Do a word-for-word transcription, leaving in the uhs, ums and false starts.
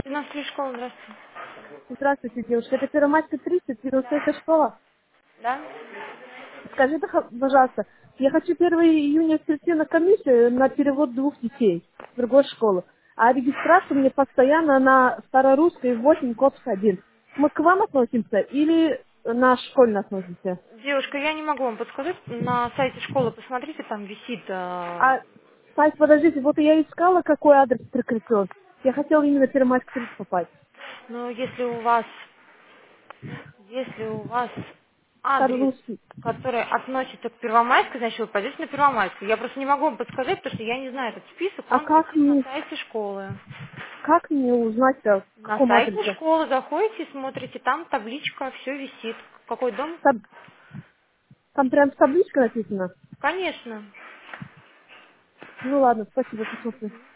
двенадцатая школа, здравствуйте. Здравствуйте, девушка. Это Первомайская тридцать, Да. тринадцатая школа. Да? Скажите, ха- пожалуйста, я хочу первого июня прийти на комиссию на перевод двух детей в другую школу. А регистрация мне постоянно на Старорусской восемь, Копс один. Мы к вам относимся или на школьно относимся? Девушка, я не могу вам подсказать. На сайте школы посмотрите, там висит. э, А, Сась, подождите, вот я искала, какой адрес прикреплен. Я хотела именно в Первомайск тридцать попасть. Но если у вас, если у вас адрес, Старорусский. который относится к Первомайской, значит вы пойдете на Первомайскую. Я просто не могу вам подсказать, потому что я не знаю этот список, А он как висит на мне, сайте школы. как мне узнать-то, в На каком сайте адресе? школы заходите, смотрите, там табличка, все висит. Какой дом? Там, там прям табличка написана. Конечно. Ну ладно, спасибо, посмотрю.